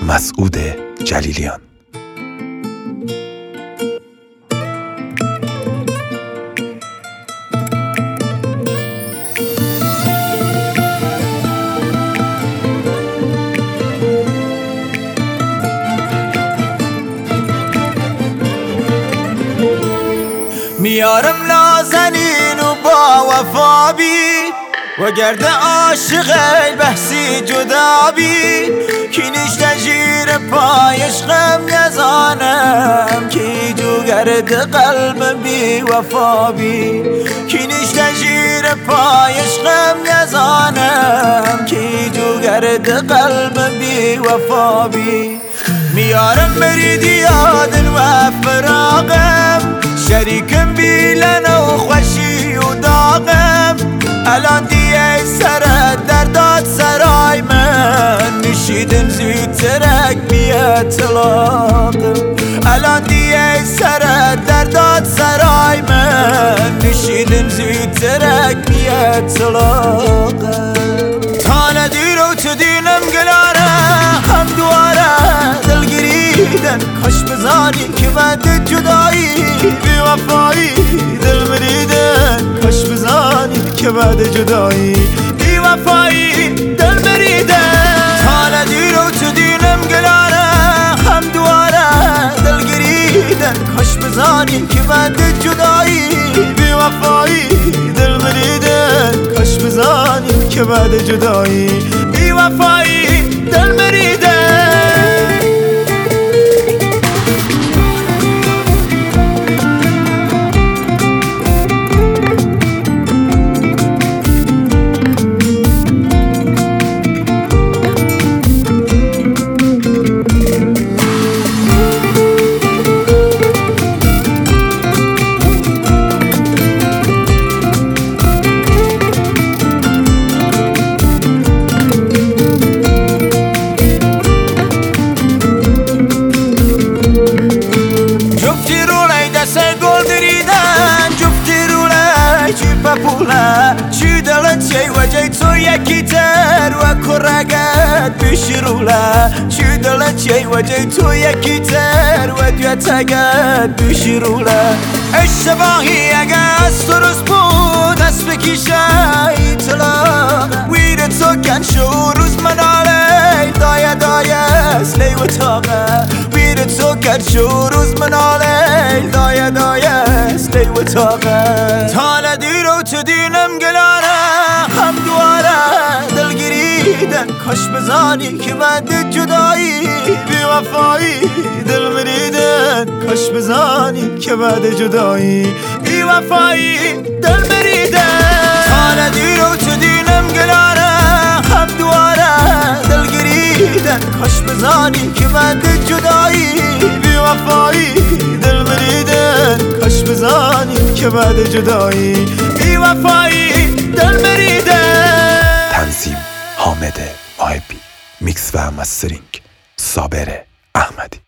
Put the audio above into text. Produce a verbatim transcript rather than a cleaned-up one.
مسعود جلیلیان. میارم نازنین و با وفا بی و گرد عاشق بحثی جدا بی کی نشته زیر پایش غم نزانم کی جو گرد قلب بی وفا بی کی نشته زیر پایش غم نزانم کی جو گرد قلب بی وفا بی میارم برید یادن و فراغم شریکم بیلن و خوشی و داغم الان دیگه سر درداد سرای من نشیدم زودترک بیاد طلاقم الان دیگه سر درداد سرای من نشیدم زودترک بیاد طلاقم تا ندیر و تو دینم گلاره هم دواره دلگیریدن کاش بزانی که بعد جدایی بی وفایی دل مریدن کاش بزانی که بعد جدایی بی وفایی دل مریدن تا ندیر و تو دینم گلاره هم دواره دلگیریدن کاش بزانی که بعد جدایی بی وفایی دل مریدن کاش بزانی که بعد جدایی بی وفایی دل مریدن چی دلت چی وجه تو یکی تر و کرگت بشروله چی دلت چی وجه تو یکی تر و دیتگت بشروله اشتباهی اگه از تو روز بود دست بکیشه ایطلاق ویر تو کن شو روز مناله دایه دایه سلی و تاقه ویر تو کن شو روز مناله دایه دایه سلی و تاقه تا ندیر و تو دینم گلاره هم دواره دلگیریدن کاش بزانی که بعد جدایی بی وفایی دل مریدن کاش بزانی که بعد جدایی بی وفایی دل مریدن تا ندیر و تو دینم گلاره هم دواره دلگیریدن کاش بزانی که بعد جدایی بی وفایی دل مریدن کاش بزانی که بعد جدایی بی وفایی دل مریدن. تنظیم حامد محبی، میکس و مسترینگ صابر احمدی.